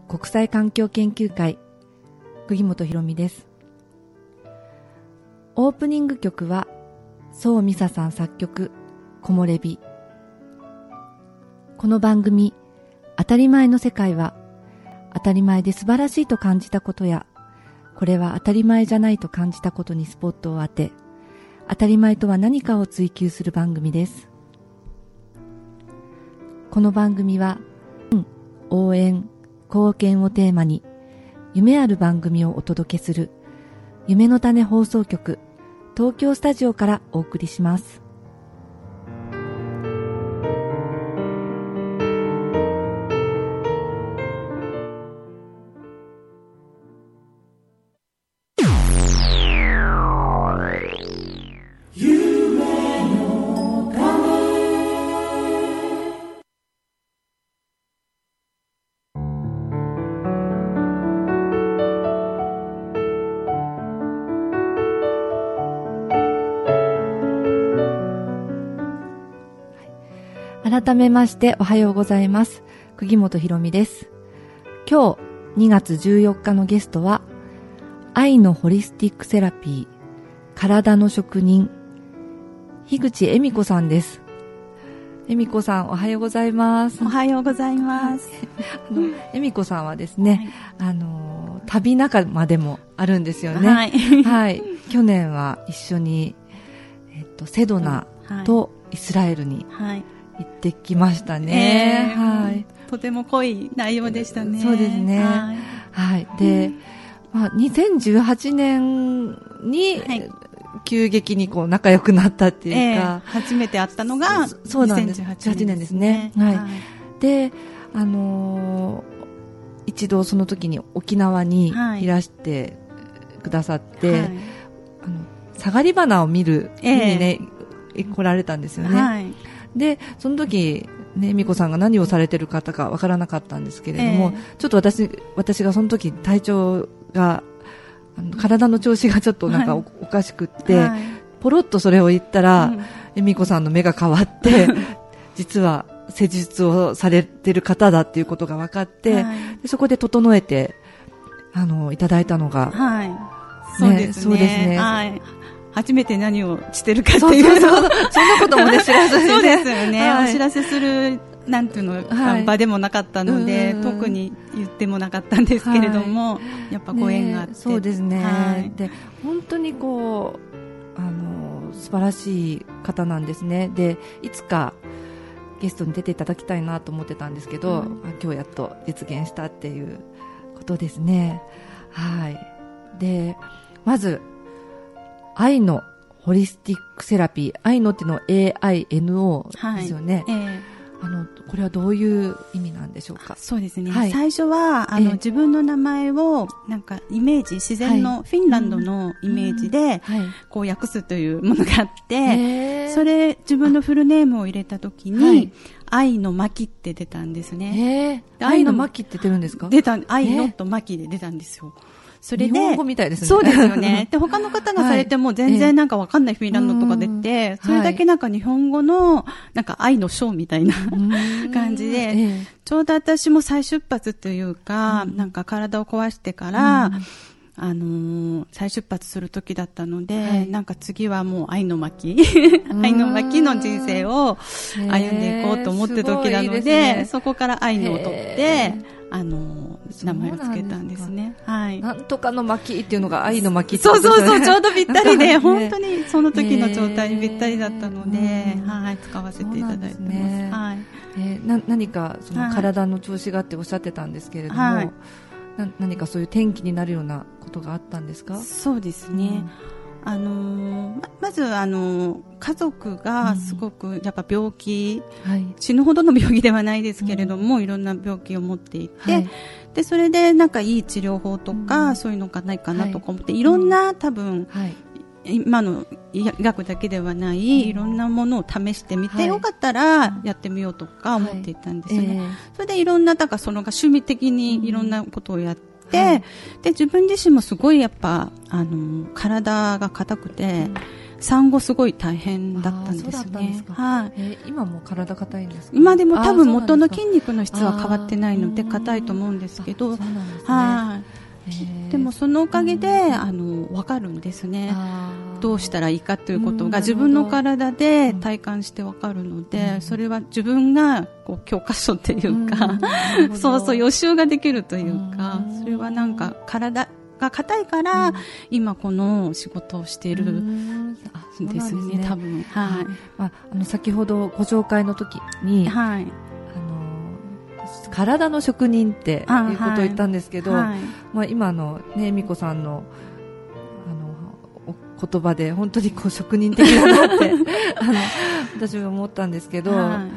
国際環境研究会釘本博美です。オープニング曲は宋美沙さん作曲木漏れ日。この番組当たり前の世界は、当たり前で素晴らしいと感じたことや、これは当たり前じゃないと感じたことにスポットを当て、当たり前とは何かを追求する番組です。この番組は応援、貢献をテーマに夢ある番組をお届けする夢の種放送局東京スタジオからお送りします。改めましておはようございます。釘本博美です。今日2月14日のゲストは愛のホリスティックセラピー体の職人樋口恵美子さんです。恵美子さんおはようございます。 おはようございます。 恵美子さんはですね、はい、旅仲間でもあるんですよね。 はい、 はい、去年は一緒に、セドナとイスラエルに、はい行ってきましたね。はい。 とても濃い内容でしたね。 そうですね。はい。はい、で、2018年に、急激にこう仲良くなったっていうか、 初めて会ったのがそうなんです。2018年ですね。はい。で、一度その時に沖縄にいらしてくださって、サガリバナを見るにね、来られたんですよね。はい。で、その時、ね、美子さんが何をされてる方かわからなかったんですけれども、ちょっと私がその時体調が、体の調子がちょっとなんか おかしくって、ポロッとそれを言ったら、美子さんの目が変わって、実は施術をされてる方だっていうことが分かって、でそこで整えて、いただいたのが、 そうですね。そうですね。初めて何をしてるかっていう、 そんなこともね知らずにね。 そうですよね。お知らせするなんていうの、場でもなかったので、特に言ってもなかったんですけれども、やっぱご縁があって、 そうですね。で本当にこう素晴らしい方なんですね。でいつかゲストに出ていただきたいなと思ってたんですけど、今日やっと実現したっていうことですね。はい。でまず愛のホリスティックセラピー、愛のっていうのは AINO ですよね。これはどういう意味なんでしょうか。 そうですね。最初は自分の名前をなんかイメージ、自然のフィンランドのイメージでこう訳すというものがあって、それ自分のフルネームを入れたときに、愛の巻って出たんですね。 愛の巻って出るんですか？ 出た、愛のと巻で出たんですよ。それで日本語みたいですね。 そうですよね。で、他の方がされても全然なんかわかんないフィンランドとか出て、それだけなんか日本語のなんか愛の章みたいな感じで、ちょうど私も再出発というか、なんか体を壊してから、再出発する時だったので、なんか次はもう愛の巻愛の巻の人生を歩んでいこうと思ってた時なので、そこから愛のを取って、名前をつけたんですね。はい。 なんとかの巻っていうのが愛の巻ってそう、ちょうどぴったりで、本当にその時の状態にぴったりだったので、はい、使わせていただいてます。はい。 何かその体の調子がっておっしゃってたんですけれども、何かそういう転機になるようなことがあったんですか？ そうですね。まず家族がすごくやっぱ病気、死ぬほどの病気ではないですけれども、いろんな病気を持っていて、でそれでなんかいい治療法とか、そういうのがないかなとか思って、いろんな多分、今の医学だけではないいろんなものを試してみて、よかったらやってみようとか思っていたんですよね。それでいろんな、だからそのが趣味的にいろんなことをやって、で自分自身もすごいやっぱ体が硬くて、 産後すごい大変だったんですね。はい。 今も体硬いんですか？ 今でも多分元の筋肉の質は変わってないので硬いと思うんですけど、はい。でもそのおかげで分かるんですね。どうしたらいいかということが自分の体で体感して分かるので、それは自分がこう教科書っていうか、そう予習ができるというか、それはなんか体が硬いから今この仕事をしているんですね、多分。はい。 先ほどご紹介の時に、はい。体の職人っていうことを言ったんですけど、今のね、恵美子さんの言葉で本当にこう職人的だなって私は思ったんですけど、なん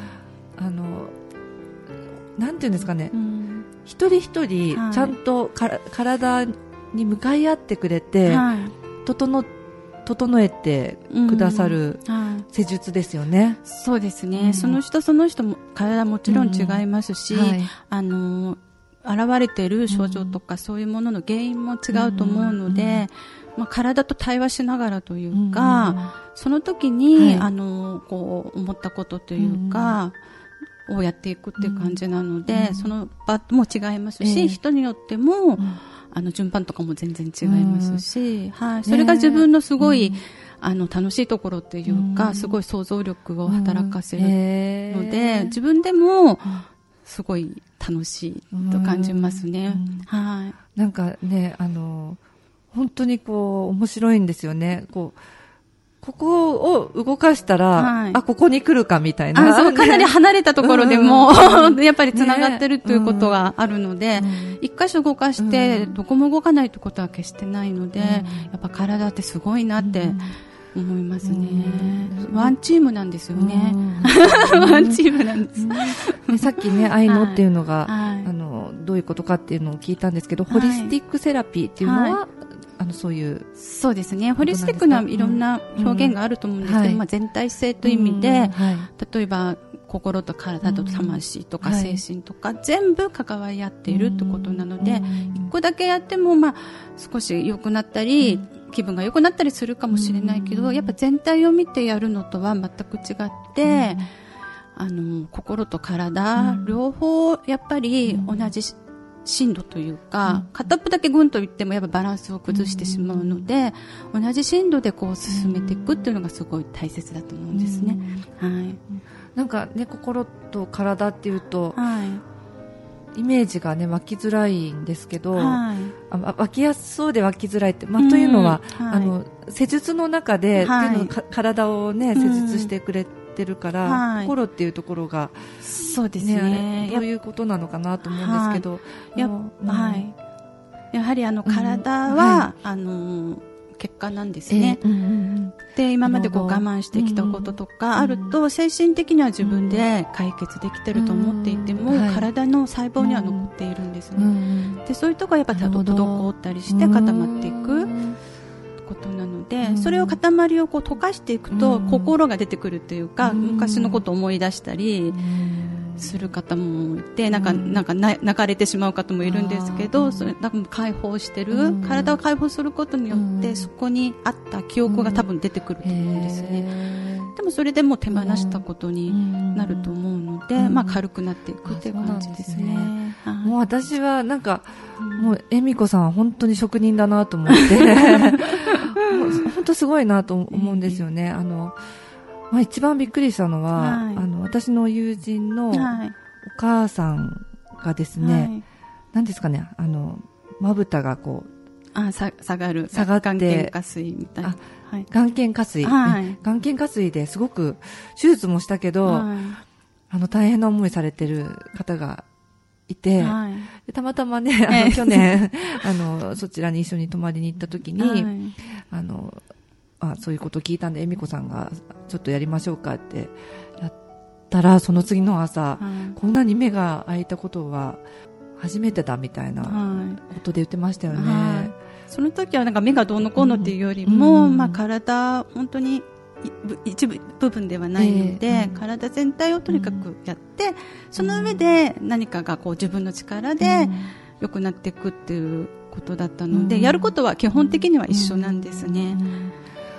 ていうんですかね、一人一人ちゃんと体に向かい合ってくれて、整えてくださる施術ですよね。 そうですね。その人その人も体もちろん違いますし、現れている症状とかそういうものの原因も違うと思うので、体と対話しながらというか、その時に、こう思ったことというか、をやっていくっていう感じなので、その場も違いますし、人によっても、順番とかも全然違いますし、はい。それが自分のすごい、楽しいところっていうか、すごい想像力を働かせるので、自分でも、すごい楽しいと感じますね。はい。 なんかね、本当にこう面白いんですよね。ここを動かしたら、ここに来るかみたいな。 そう、かなり離れたところでも、やっぱり繋がってるということがあるので、一箇所動かして、どこも動かないということは決してないので、やっぱ体ってすごいなって思いますね。ワンチームなんですよね。ワンチームなんです。 さっきね、愛のっていうのが、どういうことかっていうのを聞いたんですけど、ホリスティックセラピーっていうのは、そういう。 そうですね。ホリスティックないろんな表現があると思うんですけど、全体性という意味で、例えば、心と体と魂とか精神とか、全部関わり合っているってことなので、一個だけやっても、少し良くなったり、気分が良くなったりするかもしれないけど、やっぱ全体を見てやるのとは全く違って、心と体、両方やっぱり同じ深度というか、片っぽだけぐんといってもやっぱバランスを崩してしまうので、同じ深度でこう進めていくっていうのがすごい大切だと思うんですね。はい。 なんかね、心と体っていうと、イメージがね湧きづらいんですけど、湧きやすそうで湧きづらいって、というのは、施術の中で、体をね施術してくれてるから、心っていうところがそうですね、 どういうことなのかなと思うんですけど、 やはり体は、結果なんですね。で、今までこう我慢してきたこととかあると、精神的には自分で解決できてると思っていても、体の細胞には残っているんですね。で、そういうところはやっぱ滞ったりして固まっていくことなので、それを塊をこう溶かしていくと、心が出てくるというか、昔のことを思い出したりする方もいて、なんか泣かれてしまう方もいるんですけど、それ多分解放してる、体を解放することによって、そこにあった記憶が多分出てくると思うんですね。でもそれでも手放したことになると思うので、軽くなっていくっていう感じですね。 もう私はなんか、もう恵美子さんは本当に職人だなと思って本当すごいなと思うんですよね。一番びっくりしたのは、私の友人のお母さんがですね、何ですかね、まぶたがこう下がって眼瞼下垂みたいな、 眼瞼下垂、眼瞼下垂ですごく手術もしたけど、大変な思いされてる方がいて、たまたまね、去年そちらに一緒に泊まりに行った時に、そういうことを聞いたんで、恵美子さんがちょっとやりましょうかってやったら、その次の朝、こんなに目が開いたことは初めてだみたいなことで言ってましたよね。 その時はなんか目がどうのこうのっていうよりも、体本当に一部分ではないので、体全体をとにかくやって、その上で何かがこう自分の力で良くなっていくっていうことだったので、やることは基本的には一緒なんですね。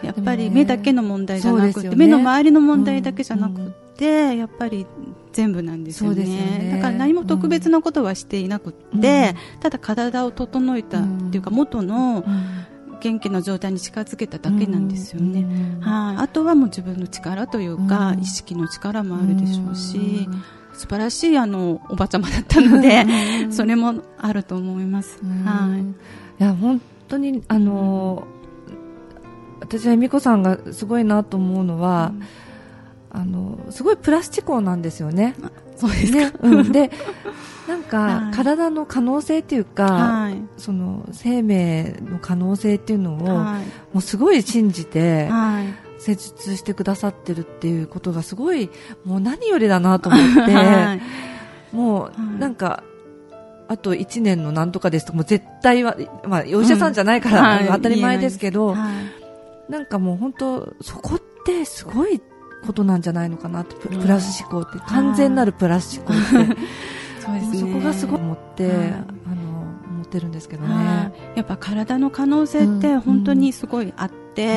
やっぱり目だけの問題じゃなくて、目の周りの問題だけじゃなくて、やっぱり全部なんですよね。だから何も特別なことはしていなくて、ただ体を整えたっていうか、元の元気な状態に近づけただけなんですよね。あとはもう自分の力というか、意識の力もあるでしょうし、素晴らしいおばちゃまだったので、それもあると思います。 いや本当に私は恵美子さんがすごいなと思うのは、すごいプラス思考なんですよね。 そうですか。 ね、でなんか、体の可能性っていうか、その生命の可能性っていうのを、もうすごい信じて、施術してくださってるっていうことがすごいもう何よりだなと思って、もうなんかあと1年のなんとかですとかもう絶対は、まあ、お医者さんじゃないから、当たり前ですけど、なんかもう本当そこってすごいことなんじゃないのかなって、プラス思考って完全なるプラス思考ってそうですね、そこがすごい思って、思ってるんですけどね。 やっぱ体の可能性って本当にすごいあって、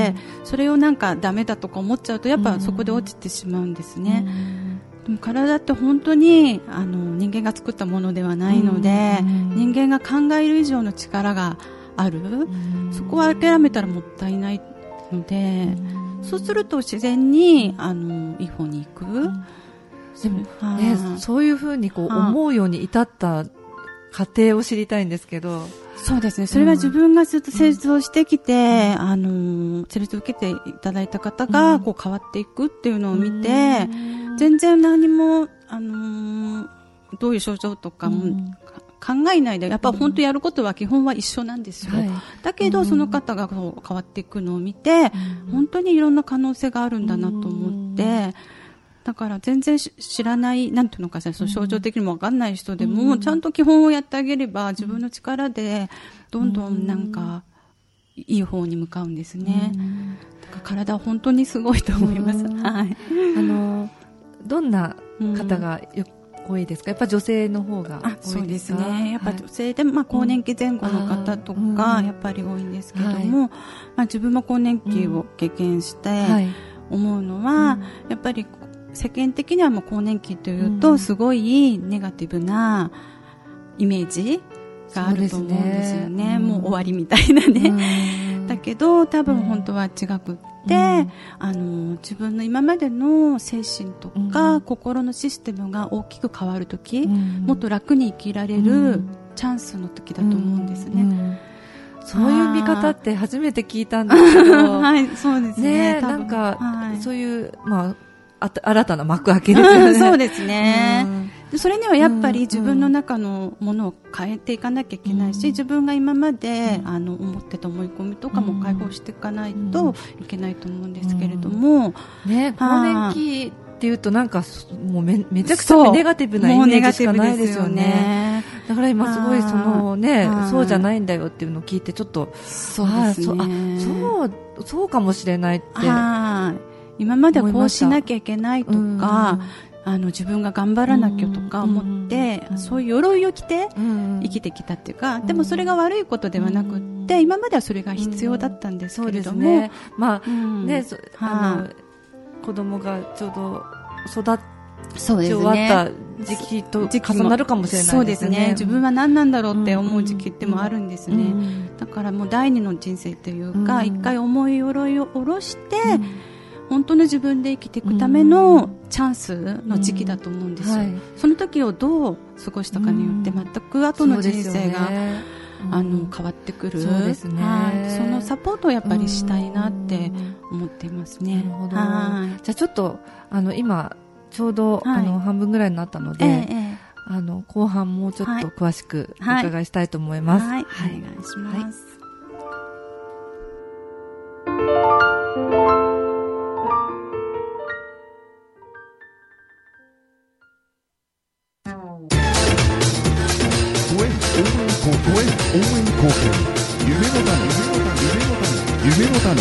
それをなんかダメだとか思っちゃうとやっぱそこで落ちてしまうんですね。でも体って本当に人間が作ったものではないので、人間が考える以上の力がある、そこは諦めたらもったいないので、そうすると自然にいい方に行く。 でもね、そういうふうにこう思うように至った過程を知りたいんですけど。 そうですね。それは自分がずっと施術をしてきて、施術を受けていただいた方がこう変わっていくっていうのを見て、全然何もどういう症状とかも考えないで、やっぱ本当やることは基本は一緒なんですよ。だけどその方がこう変わっていくのを見て、本当にいろんな可能性があるんだなと思って。だから全然知らない、なんていうのかしら、その症状的にも分かんない人でも、ちゃんと基本をやってあげれば、自分の力でどんどんなんかいい方に向かうんですね。だから体は本当にすごいと思います。はい。 どんな方が多いですか？やっぱ女性の方が多いですか？ そうですね。やっぱ女性で、まあ更年期前後の方とかやっぱり多いんですけども、まあ自分も更年期を経験して思うのは、やっぱり世間的にはもう更年期というとすごいネガティブなイメージがあると思うんですよね。もう終わりみたいなね。だけど多分本当は違くって、自分の今までの精神とか、心のシステムが大きく変わるとき、もっと楽に生きられるチャンスの時だと思うんですね。 そういう見方って初めて聞いたんですけど、 はい、そうですね。 なんか、そういうまあ新たな幕開けですよね。 そうですね。それにはやっぱり自分の中のものを変えていかなきゃいけないし、自分が今まで思ってた思い込みとかも解放していかないといけないと思うんですけれども、 ね、更年期っていうとなんかもうめちゃくちゃネガティブなイメージしかないですよね。だから今すごいそうじゃないんだよっていうのを聞いてちょっとそうですね。 そうかもしれないって。 今まではこうしなきゃいけないとか、自分が頑張らなきゃとか思って、そういう鎧を着て生きてきたっていうか、でもそれが悪いことではなくって、今まではそれが必要だったんですけれども、 まあね、子供がちょうど育ち終わった時期と重なるかもしれないですね。 そうですね。自分は何なんだろうって思う時期ってもあるんですね。だからもう第二の人生というか、一回重い鎧を下ろして、本当の自分で生きていくためのチャンスの時期だと思うんですよ。その時をどう過ごしたかによって全く後の人生が変わってくる。 そうですね。 そのサポートをやっぱりしたいなって思っていますね。 なるほど。じゃあちょっと今ちょうど半分ぐらいになったので、後半もうちょっと詳しくお伺いしたいと思います。 はい、お願いします。 応援貢献、夢の種。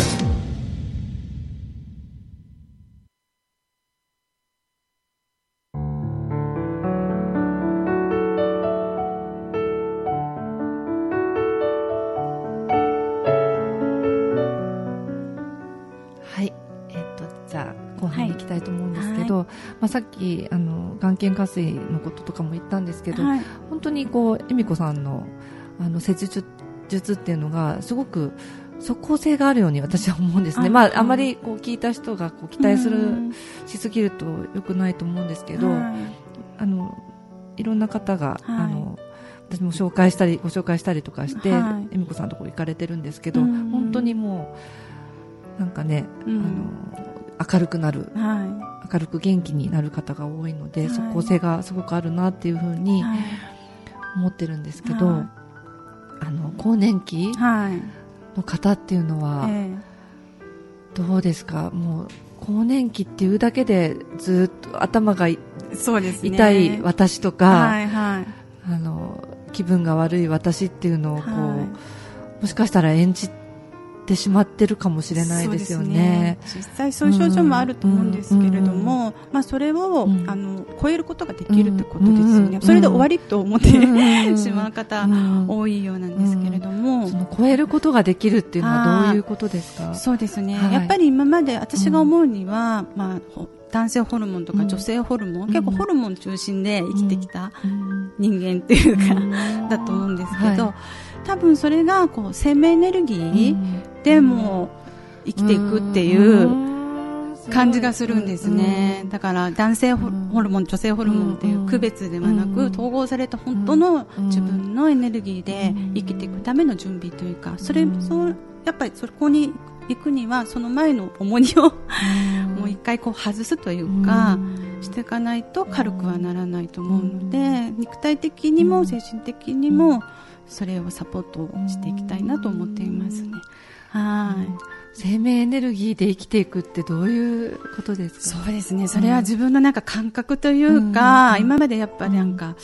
ど、さっき眼瞼下垂のこととかも言ったんですけど、本当にこう恵美子さんの施術っていうのがすごく即効性があるように私は思うんですね。あまりこう聞いた人がこう期待しすぎると良くないと思うんですけど、いろんな方が、私もご紹介したりとかして、恵美子さんのところ行かれてるんですけど、本当にもうなんかね、明るくなる、明るく元気になる方が多いので、即効性がすごくあるなっていうふうに思ってるんですけど、更年期の方っていうのはどうですか？もう更年期っていうだけでずっと頭が痛い私とか、気分が悪い私っていうのをこう、もしかしたら演じてしまってるかもしれないですよね。 実際そういう症状もあると思うんですけれども、それを、超えることができるってことですよね。それで終わりと思ってしまう方多いようなんですけれども、 その超えることができるっていうのはどういうことですか？ そうですね、やっぱり今まで私が思うには、男性ホルモンとか女性ホルモン、結構ホルモン中心で生きてきた人間っていうか、だと思うんですけど、多分それがこう生命エネルギーでも生きていくっていう感じがするんですね。だから男性ホルモン、女性ホルモンっていう区別ではなく、統合された本当の自分のエネルギーで生きていくための準備というか、やっぱりそこに行くにはその前の重荷をもう一回こう外すというか、していかないと軽くはならないと思うので、肉体的にも精神的にもそれをサポートしていきたいなと思っていますね。 生命エネルギーで生きていくってどういうことですか？ そうですね、それは自分のなんか感覚というか、今までやっぱりなんか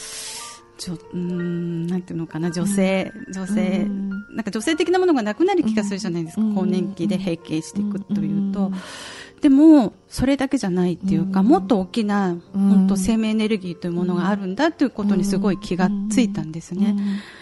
なんていうのかな、女性なんか女性的なものがなくなる気がするじゃないですか、更年期で閉経していくというと、でもそれだけじゃないっていうか、もっと大きな本当生命エネルギーというものがあるんだということにすごい気がついたんですね。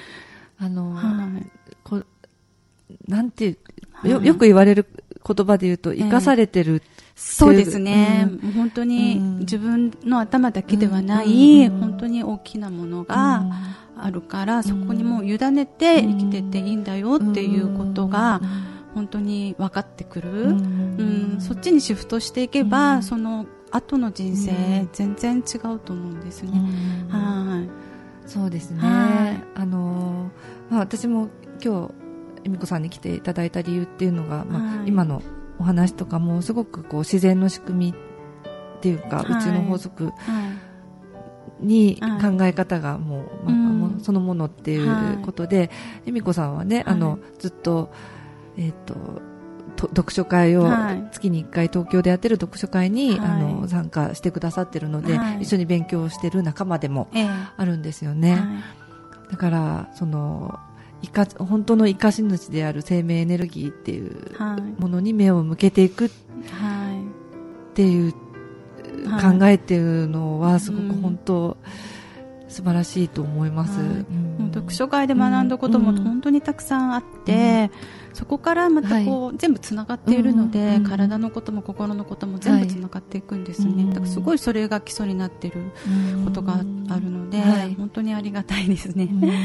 なんてよく言われる言葉で言うと、生かされてる、 そうですね、本当に自分の頭だけではない、本当に大きなものがあるから、そこにもう委ねて生きてっていいんだよっていうことが本当に分かってくる、そっちにシフトしていけば、その後の人生、全然違うと思うんですね。 そうですね。私も今日恵美子さんに来ていただいた理由っていうのが、今のお話とかもすごくこう自然の仕組みっていうか、うちの法則に考え方がもうそのものっていうことで、恵美子さんはね、ずっと読書会を月に1回東京でやってる読書会に参加してくださってるので、一緒に勉強してる仲間でもあるんですよね。だからその本当の生かし主である生命エネルギーっていうものに目を向けていくっていう考えっていうのはすごく本当素晴らしいと思います。 読書会で学んだことも本当にたくさんあって、そこからまたこう全部つながっているので、体のことも心のことも全部つながっていくんですね。だからすごいそれが基礎になっていることがあるので、本当にありがたいですね。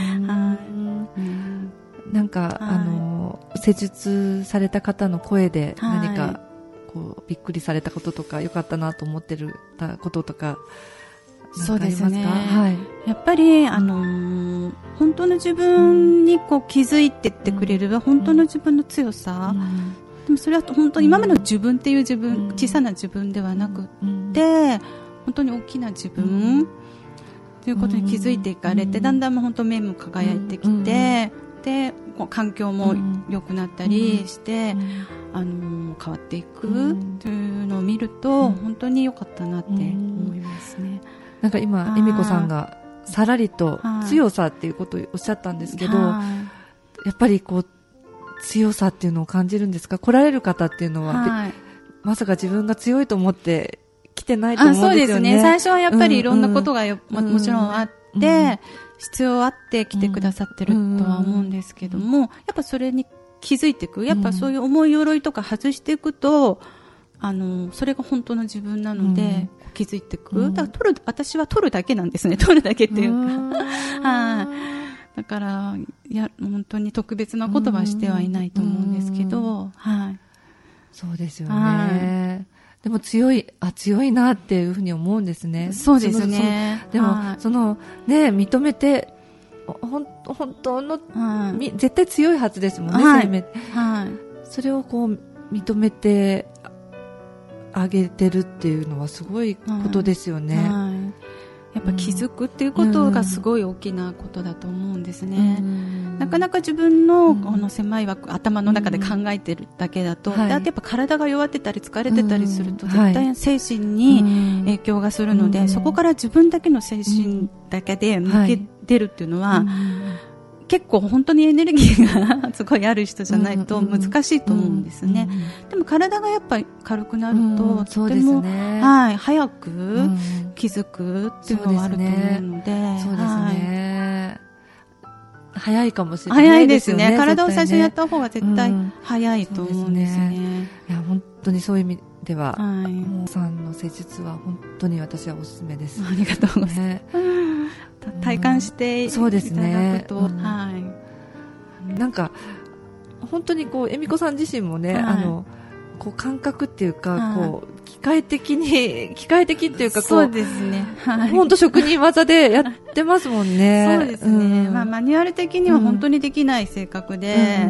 なんか施術された方の声で何かこうびっくりされたこととか、良かったなと思ってたこととか、 そうですね、やっぱり本当の自分にこう気づいてってくれる、本当の自分の強さ、でもそれは本当に今までの自分っていう自分、小さな自分ではなくって本当に大きな自分ということに気づいていかれて、だんだん本当目も輝いてきて、で環境も良くなったりして、変わっていくというのを見ると、本当に良かったなって思いますね。 なんか今恵美子さんがさらりと強さっていうことをおっしゃったんですけど、やっぱりこう強さっていうのを感じるんですか？来られる方っていうのは、まさか自分が強いと思って来てないと思うんですよね。 そうですね。最初はやっぱりいろんなことがもちろんあって、必要あって来てくださってるとは思うんですけども、やっぱそれに気づいていく、やっぱそういう重い鎧とか外していくと、 それが本当の自分なので、気づいていく。だから私は撮るだけなんですね。撮るだけっていうか。はい。だから、本当に特別なことはしてはいないと思うんですけど、はい。 そうですよね。でも強いなっていうふうに思うんですね。 そうですね。 でも、認めて、本当の、絶対強いはずですもんね、 はいはい。それをこう、認めてあげてるっていうのはすごいことですよね。 やっぱ気づくっていうことがすごい大きなことだと思うんですね。なかなか自分のこの狭い枠、頭の中で考えてるだけだと、あとやっぱ体が弱ってたり疲れてたりすると絶対精神に影響がするので、そこから自分だけの精神だけで向けてるっていうのは、結構本当にエネルギーがすごいある人じゃないと難しいと思うんですね。でも体がやっぱり軽くなると、とても、早く気づくっていうのはあると思うので、 そうですね。早いかもしれないですよね。 早いですね。体を最初にやった方が絶対早いと思うんですね。 いや、本当にそういう意味では、もうさんの施術は本当に私はおすすめです。 ありがとうございます。体感していただくと、 なんか本当にこう恵美子さん自身もね、こう感覚っていうか、こう機械的っていうか、こう、 そうですね。 本当職人技でやってますもんね。 そうですね。マニュアル的には本当にできない性格で、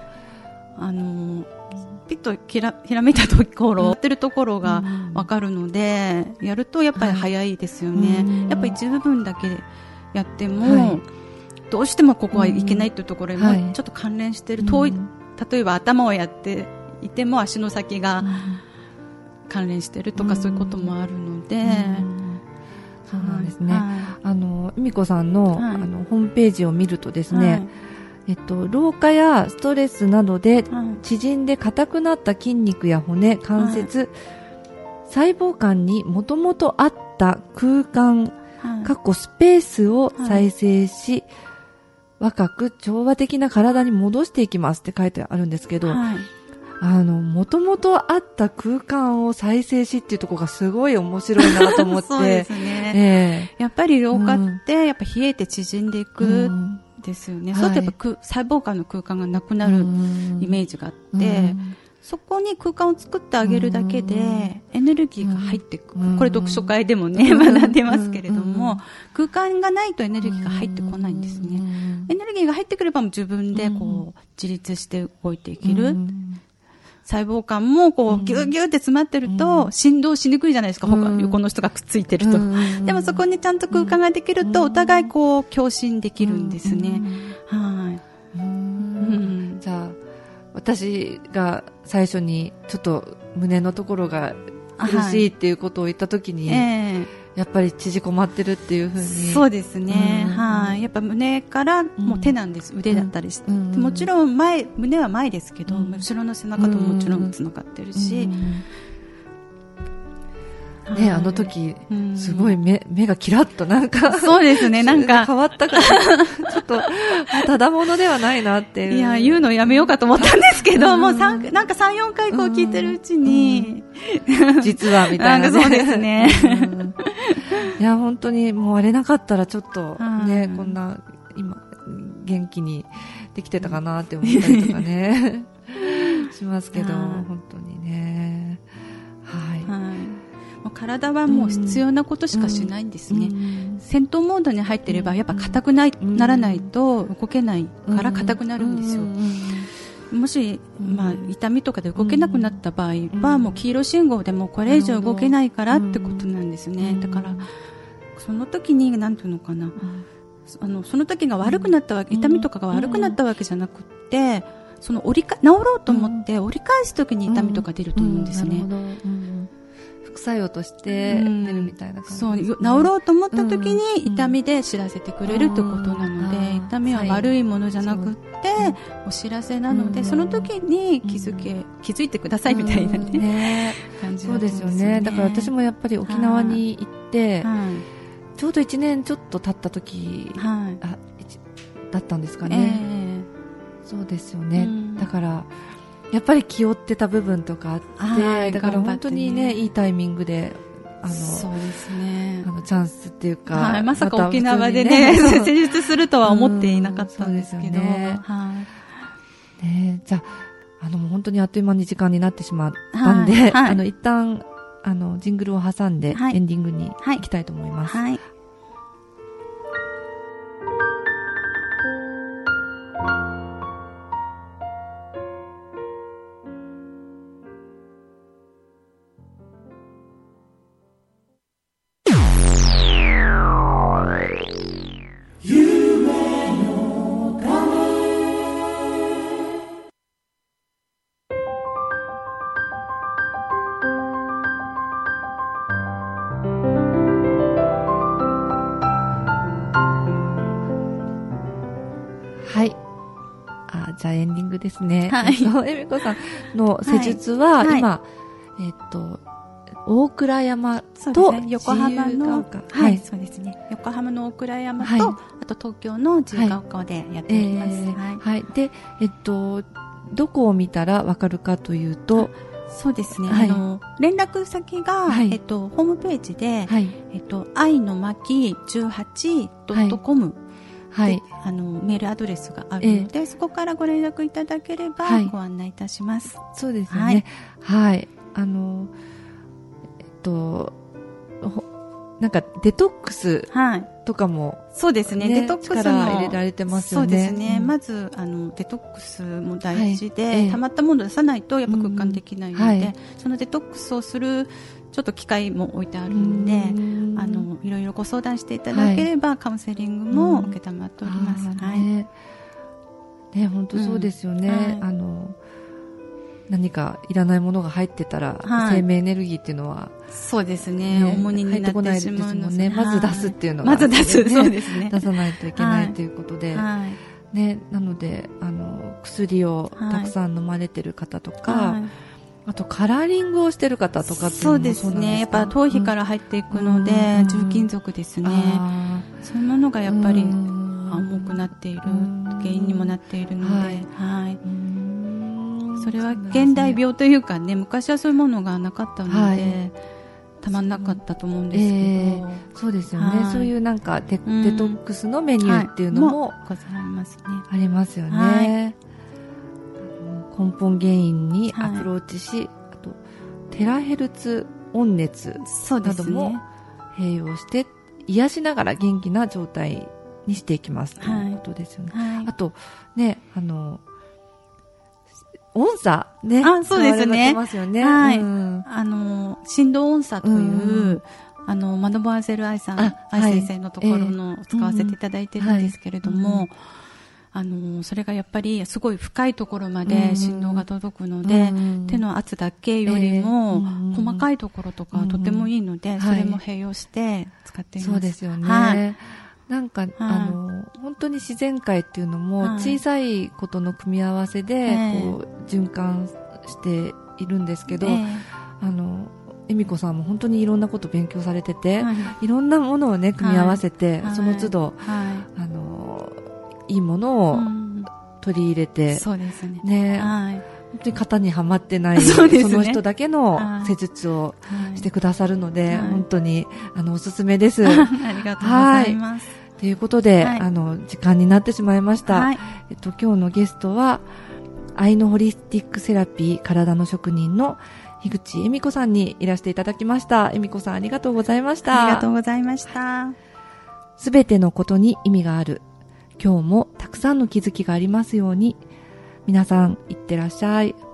ピッとひらめいたところ、やってるところがわかるので、やるとやっぱり早いですよね。やっぱり一部分だけやっても、どうしてもここはいけないっていうところにもちょっと関連してる、遠い、例えば頭をやっていても足の先が関連してるとか、そういうこともあるので、 そうなんですね。恵美子さんのホームページを見るとですね、老化やストレスなどで縮んで硬くなった筋肉や骨、関節、細胞間にもともとあった空間、スペースを再生し、若く調和的な体に戻していきますって書いてあるんですけど、もともとあった空間を再生しっていうところがすごい面白いなと思って。 そうですね。やっぱり老化って、やっぱ冷えて縮んでいくですよね。そうするとやっぱ細胞間の空間がなくなるイメージがあって、そこに空間を作ってあげるだけでエネルギーが入ってくる。これ読書会でもね、学んでますけれども、空間がないとエネルギーが入ってこないんですね。エネルギーが入ってくれば自分でこう自立して動いていける。細胞間もこうギューギューって詰まってると振動しにくいじゃないですか、横の人がくっついてると。でもそこにちゃんと空間ができるとお互いこう共振できるんですね。 じゃあ私が最初にちょっと胸のところが苦しいっていうことを言ったときに、やっぱり縮こまってるっていうふうに。 そうですね。やっぱ胸からもう手なんです。腕だったりして。もちろん胸は前ですけど、後ろの背中ともちろんつながってるし。 ね、あの時、すごい目がキラッとなんか。 そうですね、なんか。 変わったから、ちょっと、ただものではないなっていう。 いや、言うのやめようかと思ったんですけど、もうなんか3、4回こう聞いてるうちに。 実は、みたいな、 ね。そうですね。 いや、本当にもうあれなかったらちょっと、ね、こんな、今、元気にできてたかなって思ったりとかね、しますけど、本当にね。はい。 体はもう必要なことしかしないんですね。戦闘モードに入っていればやっぱ硬くならないと動けないから硬くなるんですよ。もし、痛みとかで動けなくなった場合はもう黄色信号でもこれ以上動けないからってことなんですね。だからその時に何ていうのかな、その時が悪くなったわけ、痛みとかが悪くなったわけじゃなくってその治ろうと思って折り返す時に痛みとか出ると思うんですね。 副作用として出るみたいな感じ、 そう、治ろうと思った時に痛みで知らせてくれるということなので、痛みは悪いものじゃなくってお知らせなので、その時に気づいてくださいみたいなね、感じそうですよね。だから私もやっぱり沖縄に行って、ちょうど1年ちょっと経った時、だったんですかね。そうですよね。だからやっぱり気負ってた部分とかあって、だから本当にね、いいタイミングで、 そうですね。 チャンスっていうか。 はい、まさか沖縄でね、施術するとは思っていなかったんですけど。はい。 ね、じゃあ、もう本当にあっという間に時間になってしまったんで、一旦、ジングルを挟んで、エンディングに行きたいと思います。はい。じゃあエンディングですね。はい。恵美子さんの施術は、今、大倉山と、 横浜の、はい、そうですね。横浜の大倉山と、あと東京の自由が丘でやっております。 はい。で、どこを見たらわかるかというと、 そうですね。連絡先が、ホームページで、愛の巻18.com、はい、メールアドレスがあるので、そこからご連絡いただければご案内いたします。 そうですよね。はい。なんかデトックスとかも、 そうですね。デトックスの力入れられてますよね。 そうですね。まずデトックスも大事で、溜まったものを出さないとやっぱ空間できないので、そのデトックスをするちょっと機会も置いてあるんで、いろいろご相談していただければ、カウンセリングも受けたまっております。はい。 ね、本当そうですよね。何かいらないものが入ってたら、生命エネルギーっていうのは、 そうですね。重荷になってしまうので、 まず出すっていうのが、 まず出す、そうですね。 出さないといけないということで、ね、なので、薬をたくさん飲まれてる方とか、あとカラーリングをしてる方とかっていうのもそうなんですか？ そうですね。やっぱ頭皮から入っていくので、重金属ですね。そういうものがやっぱり重くなっている原因にもなっているので、はい。それは現代病というかね、昔はそういうものがなかったので、たまんなかったと思うんですけど、そうですよね。そういうなんかデトックスのメニューっていうのもございますね。 ありますよね。根本原因にアプローチし、あとテラヘルツ温熱なども併用して癒しながら元気な状態にしていきますということですよね。あとね、音差ね、 そうですね。 ますよね。 はい。振動音差という、マドモアゼル愛先生のところの使わせていただいてるんですけれども、それがやっぱりすごい深いところまで振動が届くので、手の圧だけよりも細かいところとかとてもいいので、それも併用して使っています。 そうですよね。なんか、本当に自然界っていうのも小さいことの組み合わせで、こう、循環しているんですけど、恵美子さんも本当にいろんなこと勉強されてて、いろんなものをね、組み合わせて、その都度、いいものを取り入れて、 そうですね。 ね、本当に型にはまってない、その人だけの施術をしてくださるので、本当に、おすすめです。 ありがとうございます。 ということで、時間になってしまいました。今日のゲストは、愛のホリスティックセラピー体の職人の樋口恵美子さんにいらしていただきました。恵美子さんありがとうございました。 ありがとうございました。 すべてのことに意味がある。今日もたくさんの気づきがありますように。皆さん、いってらっしゃい。